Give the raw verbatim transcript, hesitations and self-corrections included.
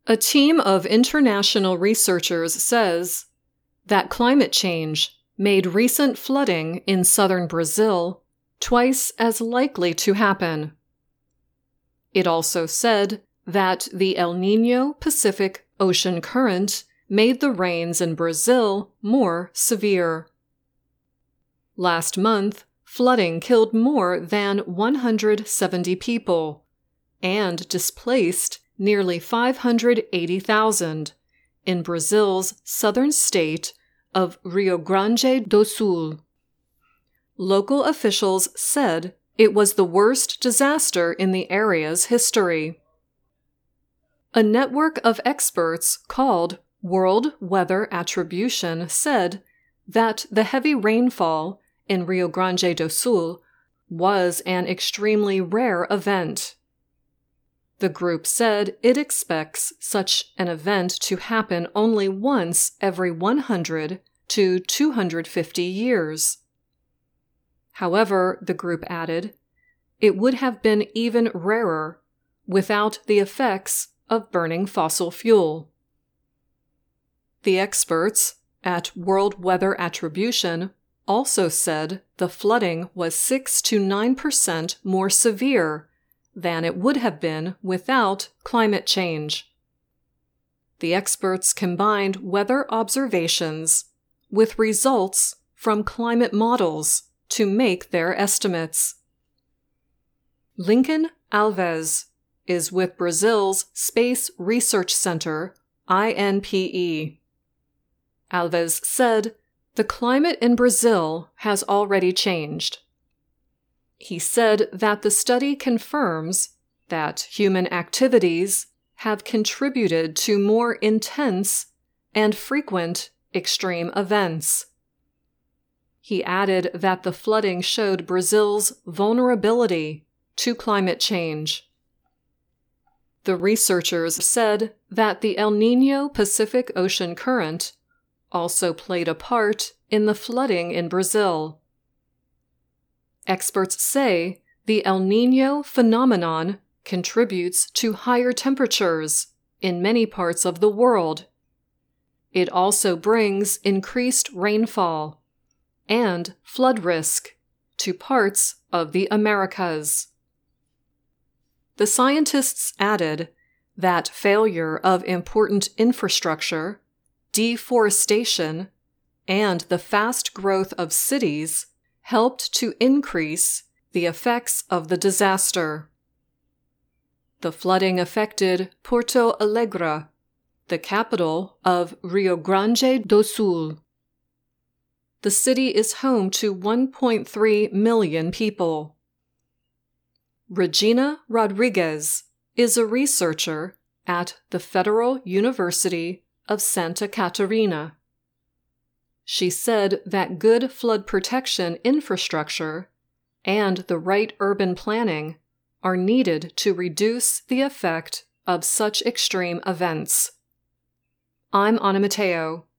A team of international researchers says that climate change made recent flooding in southern Brazil twice as likely to happen. It also said that the El Niño Pacific Ocean Current made the rains in Brazil more severe. Last month, flooding killed more than one hundred seventy people and displaced nearly five hundred eighty thousand in Brazil's southern state of Rio Grande do Sul. Local officials said it was the worst disaster in the area's history. A network of experts called World Weather Attribution said that the heavy rainfall in Rio Grande do Sul was an extremely rare event. The group said it expects such an event to happen only once every one hundred to two hundred fifty years. However, the group added, it would have been even rarer without the effects of burning fossil fuel. The experts at World Weather Attribution also said the flooding was six to nine percent more severe than it would have been without climate change. The experts combined weather observations with results from climate models to make their estimates. Lincoln Alves is with Brazil's Space Research Center, I N P E. Alves said, the climate in Brazil has already changed. He said that the study confirms that human activities have contributed to more intense and frequent extreme events. He added that the flooding showed Brazil's vulnerability to climate change. The researchers said that the El Niño Pacific Ocean Current also played a part in the flooding in Brazil. Experts say the El Niño phenomenon contributes to higher temperatures in many parts of the world. It also brings increased rainfall and flood risk to parts of the Americas. The scientists added that failure of important infrastructure, deforestation, and the fast growth of cities helped to increase the effects of the disaster. The flooding affected Porto Alegre, the capital of Rio Grande do Sul. The city is home to one point three million people. Regina Rodriguez is a researcher at the Federal University of Santa Catarina. She said that good flood protection infrastructure and the right urban planning are needed to reduce the effect of such extreme events. I'm Ana Mateo.